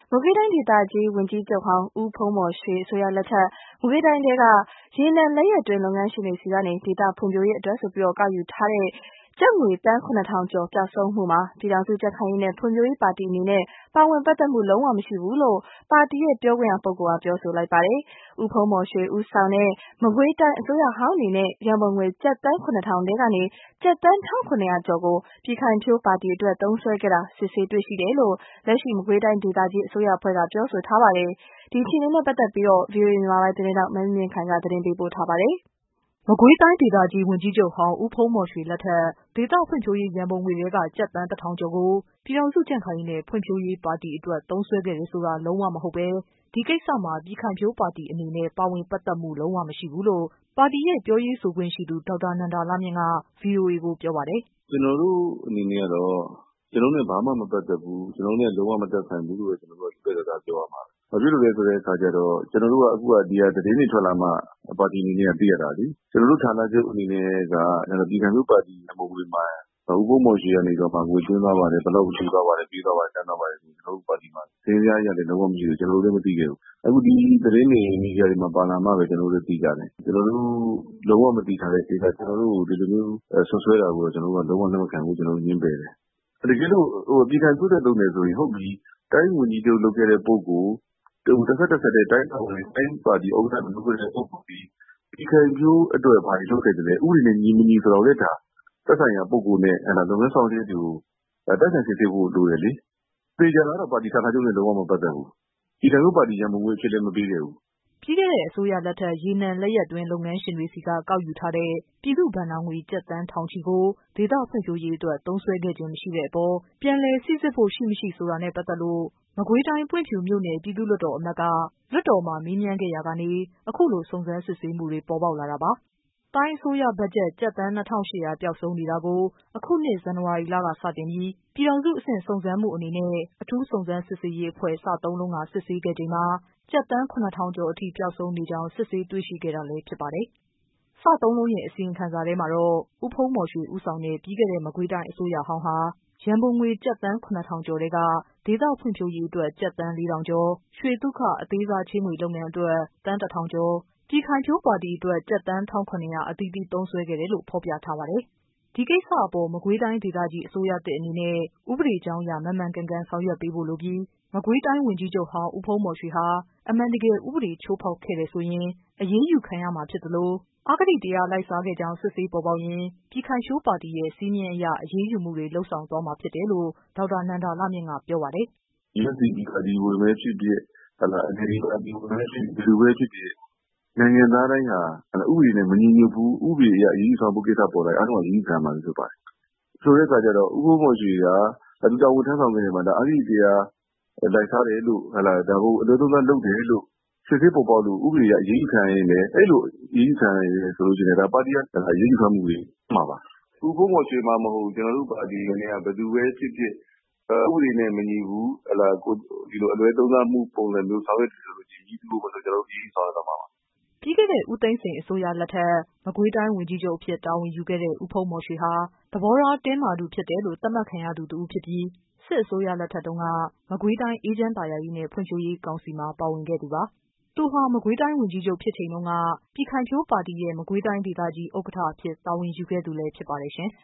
မကွေးတိုင်းဒေသကြီးဝန်ကြီးချုပ်ဟောင်းဦးဖုန်းမော်ရွှေအစိုးရလက်ထက်မကွေးတိုင်းထဲကရေနံလက်ရက်တွင်းလုပ်ငန်းရှင်တွေဆီကနေဒေသဖွံ့ဖြိုးရေးအတွက်ဆိုပြီးကောက်ယူထားတဲ့ကျပ်ငွေသန်း 7,000 ကျော်ပျောက်ဆုံးမှုမှာပြည်ထောင်စုကြံ့ခိုင်ရေးနဲ့ဖွံ့ဖြိုးရေးပါတီအနေနဲ့ပါဝင်ပတ်သက်မှုလုံးဝမရှိဘူးလို့ပါတီရဲ့ပြောခွင့်ရပုဂ္ဂိုလ်ကပြောဆိုလိုက်ပါတယ်။ဦးဖုန်းမော်ရွှေဦးဆောင်တဲ့မကွေးတိုင်းအစိုးရဟောင်းအနေနဲ့ရန်ပုံငွေကျပ်သန်း 7,000 ထဲကနေကျပ်သန်း 1,700 ကျော်ကိုပြည်ခိုင်ဖြိုးပါတီအတွက်သုံးစွဲခဲ့တာစစ်ဆေးတွေ့ရှိတယ်လို့လက်ရှိမကွေးတိုင်းဒေသကြီးအစိုးရအဖွဲ့ကပြောဆိုထားပါတယ်။ဒီအခြေအနေနဲ့ပတ်သက်ပြီးဗွီအိုအေမြန်မာပိုင်းသတင်းထောက်မမြင့်ခိုင်ကသတင်းပေးပို့ထားပါတယ်။မကွေးတိုင်းဒေသကြီးဝန်ကြီးချုပ်ဟောင်းဦးဖုန်းမော်ရွှေလက်ထက်ဒေသဖွံ့ဖြိုးရေးရန်ပုံငွေထဲကကျပ်သန်း 1,000 ကျော်ကိုပြည်ထောင်စုကြံ့ခိုင်ရေးနဲ့ဖွံ့ဖြိုးရေးပါတီအတွက်သုံးစွဲခဲ့တယ်ဆိုတာလုံးဝမဟုတ်ပဲဒီကိစ္စမှာပြည်ခိုင်ဖြိုးပါတီအနေနဲ့ပါဝင်ပတ်သက်မှုလုံးဝမရှိဘူးလို့ပါတီရဲ့ပြောရေးဆိုခွင့်ရှိသူဒေါက်တာနန္ဒာလှမြင့်က VOA ကိုပြောပါတယ်။ကျွန်တော်တို့အနေနဲ့ကတော့ကျွန်တော်နဲ့ဘာမှမပတ်သက်ဘူးကျွန်တော်နဲ့လုံးဝမသက်ဆိုင်ဘူးလို့ကျွန်တော်တို့ပြောတာပြောရမှာ။ဘာဖြစ်လို့လဲဆိုတဲ့အခါကျတော့ကျွန်တော်တို့ကအခုကဒီဟာသတင်းတွေထွက်လာမှပါတီအနေနဲ့သိရတာလေ။ကျွန်တော်တို့ဌာနချုပ်အနေနဲ့ကပြည်ခိုင်ဖြိုးပါတီမဟုတ်ဘူးမှာဦးဘုံမော်ရှိရနေတော့မှငွေသွင်းသွားပါတယ်ဘယ်လောက်ပြီးသွားပါတယ်ပြီးသွားပါတယ်တန်းသွားပါတယ်ကျွန်တော်တို့ပါတီမှာသိရရတယ်လုံးဝမရှိဘူးကျွန်တော်တို့လည်းမသိခဲ့ဘူးအခုဒီသတင်းတွေမီဒီယာတွေမှာပါလာမှပဲကျွန်တော်တို့သိကြတယ်ကျွန်တော်တို့လုံးဝမသိထားတဲ့ကိစ္စကျွန်တော်တို့ဒီလိုမျိုးဆွဆွဲတာကိုကျွန်တော်တို့ကလုံးဝလက်မခံဘူးကျွန်တော်တို့ညှင်းပယ်တယ်တကယ်လို့ပြည်ခိုင်ဖြိုးတဲ့လုပ်နေဆိုရင်ဟုတ်ပြီတိုင်းဝန်ကြီးချုပ်လုပ်ခဲ့တဲ့ပုံကိုတစ်ဆက်တဲ့တိုင်းပါတီဥက္ကဋ္ဌလုပ်ခဲ့တဲ့ပုံကိုပြည်ခိုင်ဖြိုးအတွက်ဘာလုပ်ခဲ့တယ်လဲဥပဒေနဲ့ညီမညီဆိုတော့လေဒါသက်ဆိုင်ရာပုဂ္ဂိုလ်နဲ့လုပ်ငန်းဆောင်ရွက်သူတက်ဆိုင်စစ်ဆေးဖို့လိုတယ်လေ။ပြည်ကြတာတော့ပါတီဌာနချုပ်နဲ့လုံးဝမပတ်သက်ဘူး။ပြည်ခိုင်ဖြိုးပါတီရန်ပုံငွေဖြစ်လည်းမပေးခဲ့ဘူး။ပြီးခဲ့တဲ့အစိုးရလက်ထက်ရေနံလက်ရက်တွင်းလုပ်ငန်းရှင်တွေစီကကောက်ယူထားတဲ့ပြည်သူ့ဘဏ္ဍာငွေကျပ်သန်းထောင်ချီကိုဒေသဖွံ့ဖြိုးရေးအတွက်သုံးစွဲခဲ့ခြင်းမရှိတဲ့အပေါ်ပြန်လည်စိစစ်ဖို့ရှိမရှိဆိုတာနဲ့ပတ်သက်လို့မကွေးတိုင်းပွင့်ဖြူမြို့နယ်ပြည်သူ့လွှတ်တော်အမတ်ကလွှတ်တော်မှာမေးမြန်းခဲ့ရာကနေအခုလိုစုံစမ်းစစ်ဆေးမှုတွေပေါ်ပေါက်လာတာပါ။တိုင်းအစိုးရဘတ်ဂျက်ကျပ်သန်း 2,800 ပျောက်ဆုံးနေတာကိုအခုနှစ်ဇန်နဝါရီလကစတင်ပြီးပြည်ထောင်စုအဆင့်စုံစမ်းမှုအနေနဲ့အထူးစုံစမ်းစစ်ဆေးရေးအဖွဲ့စသုံးလုံးကစစ်ဆေးခဲ့ချိန်မှာကျပ်သန်း 7,000 ကျော်အထိပျောက်ဆုံးနေကြောင်းစစ်ဆေးတွေ့ရှိခဲ့တာလည်းဖြစ်ပါတယ်။စသုံးလုံးရဲ့အစီရင်ခံစာထဲမှာတော့ဦးဖုန်းမော်ရွှေဦးဆောင်တဲ့ပြီးခဲ့တဲ့မကွေးတိုင်းအစိုးရဟောင်းဟာရန်ပုံငွေကျပ်သန်း 7,000 ကျော်ထဲကဒေသဖွံ့ဖြိုးရေးအတွက်ကျပ်သန်း 4,000 ကျော်ရွှေသုခအသေးစားချေးငွေလုပ်ငန်းအတွက်သန်း 1,000 ကျော်ပြည်ခိုင်ဖြိုးပါတီအတွက်ကျပ်သန်း 1,700 အသီးသီးသုံးစွဲခဲ့တယ်လို့ဖော်ပြထားပါတယ်။ဒီကိစ္စအပေါ်မကွေးတိုင်းဒေသကြီးအစိုးရသစ်အနေနဲ့ဥပဒေကြောင်းအရမှန်မှန်ကန်ကန်ဆောင်ရွက်ပေးဖို့လိုပြီးမကွေးတိုင်းဝန်ကြီးချုပ်ဟောင်းဦးဖုန်းမော်ရွှေဟာအမှန်တကယ်ဥပဒေချိုးဖောက်ခဲ့တယ်ဆိုရင်အရေးယူခံရမှာဖြစ်သလိုအဂတိတရားလိုက်စားခဲ့ကြောင်းစစ်ဆေးပေါ်ပေါက်ရင်ပြည်ခိုင်ဖြိုးပါတီရဲ့စည်းမျဉ်းအရအရေးယူမှုတွေလှုပ်ဆောင်သွားမှာဖြစ်တယ်လို့ဒေါက်တာနန္ဒာလှမြင့်ကပြောပါတယ်။ USDP ပါတီဝင်ပဲဖြစ်ဖြစ်NLD ပါတီဝင်ပဲဖြစ်ဖြစ်ဘယ်လိုပဲဖြစ်ဖြစ်နိုင်ငံသားတိုင်းဟာဥပဒေနဲ့မညီညွတ်ဘူးဥပဒေအရအရေးယူဆောင်ဖို့ကိစ္စပေါ်လာအားလုံးအရေးယူခံမှာဖြစ်ပါတယ်။ဆိုတဲ့အခါကျတော့ဦးဘုံမော်ရွှေကဒီတာဝန်ထမ်းဆောင်ခဲ့တယ်မှာဒါအဂတိတရားလိုက်စားတယ်လို့ဒါကိုအလွဲသုံးစားလုပ်တယ်လို့စစ်ဆေးပေါ်ပေါက်လို့ဥပဒေအရအရေးယူခံရင်လည်းအဲ့လိုအရေးယူခံရဆိုလို့ရှိရင်ဒါပါတီကအရေးယူခံမှုတွေမှာပါ။ဦးဘုံမော်ရွှေမှမဟုတ်ကျွန်တော်တို့ပါတီကနေကဘယ်သူပဲဖြစ်ဖြစ်ဥပဒေနဲ့မညီဘူးဒီလိုအလွဲသုံးစားမှုပုံစံမျိုးဆောင်ရွက်တယ်ဆိုလို့ရှိရင်ကြီးသူ့ကိုကျွန်တော်တို့အရေးယူဆောင်ရတော့မှာပါ။ပြီးခဲ့တဲ့ဦးသိန်းစိန်အစိုးရလက်ထက်မကွေးတိုင်းဝန်ကြီးချုပ်အဖြစ်တာဝန်ယူခဲ့တဲ့ဦးဖုန်းမော်ရွှေဟာသဘောထားတင်းမာသူဖြစ်တယ်လို့သတ်မှတ်ခံရသူတစ်ဦးဖြစ်ပြီးစစ်အစိုးရလက်ထက်တုန်းကမကွေးတိုင်းအေးချမ်းသာယာရေးနဲ့ဖွံ့ဖြိုးရေးကောင်စီမှာပါဝင်ခဲ့သူပါ။သူဟာမကွေးတိုင်းဝန်ကြီးချုပ်ဖြစ်ချိန်တုန်းကပြည်ခိုင်ဖြိုးပါတီရဲ့မကွေးတိုင်းဒေသကြီးဥက္ကဋ္ဌအဖြစ်တာဝန်ယူခဲ့သူလည်းဖြစ်ပါတယ်ရှင်။